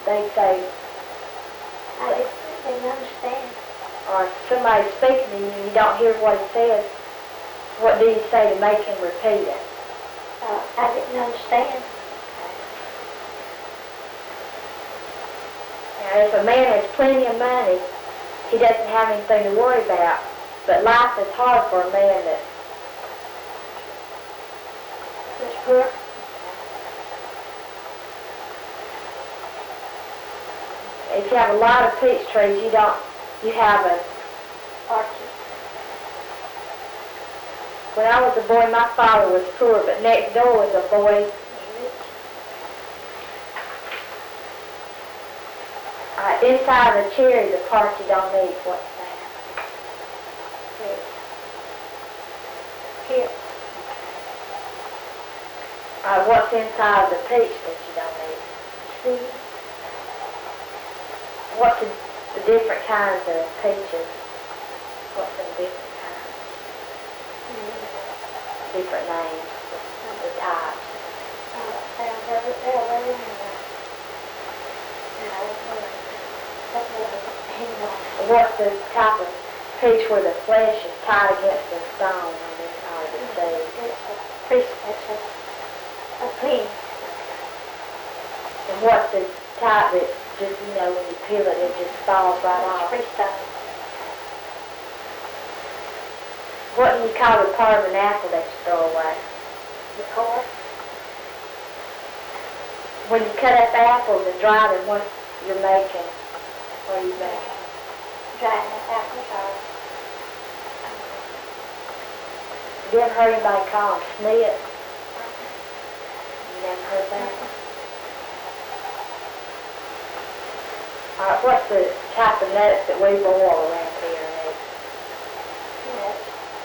they say, I just didn't understand. or if somebody's speaking to you and you don't hear what he says, what do you say to make him repeat it? I didn't understand. Now, if a man has plenty of money, he doesn't have anything to worry about. But life is hard for a man that... That's poor. If you have a lot of peach trees, you have a... Orchard. When I was a boy, my father was poor, but next door was a boy. Inside of the cherry, the part you don't eat, what's that? Here. What's inside of the peach that you don't eat? See? What's the different kinds of peaches? What's the different kinds? Different names, the types. What's the type of peach where the flesh is tied against the stone on the inside of the seed? It's a pink. And what's the type that just, when you peel it, it just falls right off? Freestone. What do you call the part of an apple that you throw away? The core. When you cut up apples and dry them, what you're making? What are you making? Drying up apples are. You ever heard anybody call them snips? You never heard that? All right, what's the type of nuts that we boil around here? Nuts.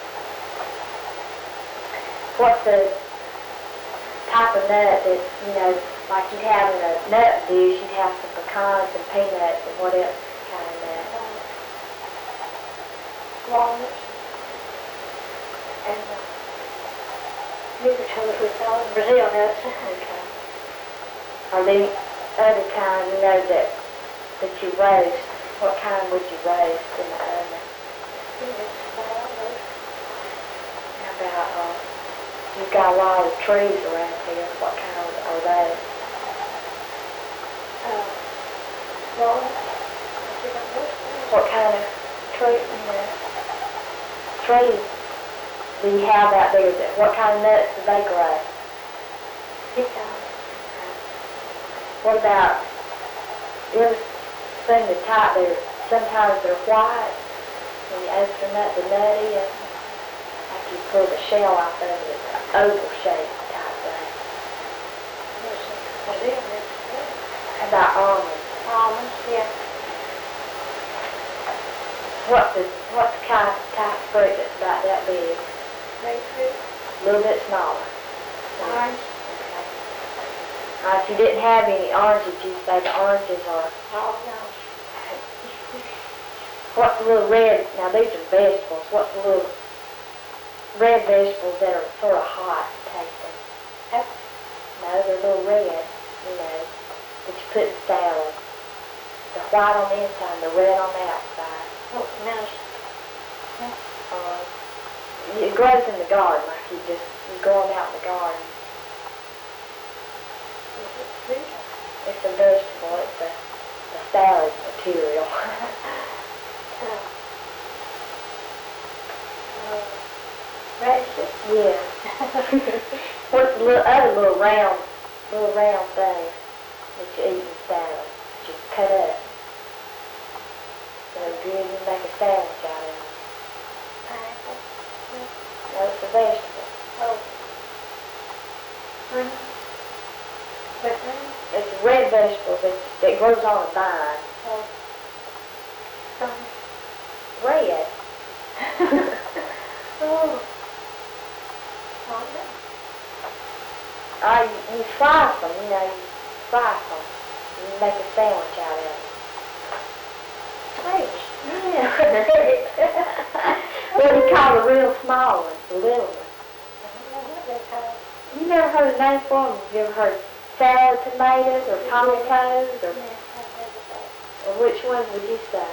What's the type of nut that, like you'd have in a nut dish, you'd have some pecans and peanuts and what else kind of nut? Walnuts. And Newport we call them Brazil nuts. Okay. Are there other kinds, that you roast? What kind would you roast in the oven? How about, you've got a lot of trees around here. What kind are those? Walnuts. What kind of trees do you have out there? What kind of nuts do they grow? Pecans. What about, you ever seen the type sometimes they're white, when you open them up, the nutty, and after you pull the shell off of it, it's an oval shape type thing. Brazil nuts. How about almonds? Almonds, yeah. What's the kind of type of fruit that's about that big? Grapefruit. A little bit smaller. Orange. If you didn't have any oranges, you'd say the oranges are... Oh, no. What's the little red... Now, these are vegetables. What's the little red vegetables that are sort of hot tasting? Peppers. No, they're little red, that you put in salad. The white on the inside and the red on the outside. Oh, no. It grows in the garden, like you grow them out in the garden. It's a vegetable. It's a salad material. Radishes. Yeah. What's the other little round thing that you eat in salad? That you cut up. They're good. You make a sandwich out of them. Pineapple. No, it's a vegetable. Oh. Onion. What onion? It's a red vegetable that grows on a vine. Oh. Onion. Red. Oh. You slice them, you slice them. You make a sandwich out of them. Sandwich. Yeah. What do you call the real small ones, the little ones? I don't know what they're called. You never heard a name for them? You ever heard salad tomatoes or tomatoes or... Yeah. Well, which ones would you say?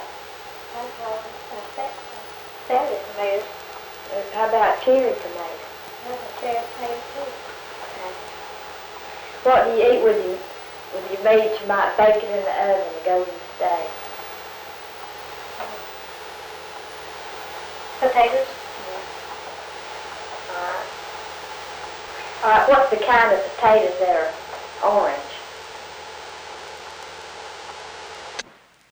Salad tomatoes. How about cherry tomatoes? Cherry tomatoes too. Okay. What do you eat with your meat? You might bake it in the oven to go with the steak. Potatoes. Alright. Alright, what's the kind of potatoes that are orange?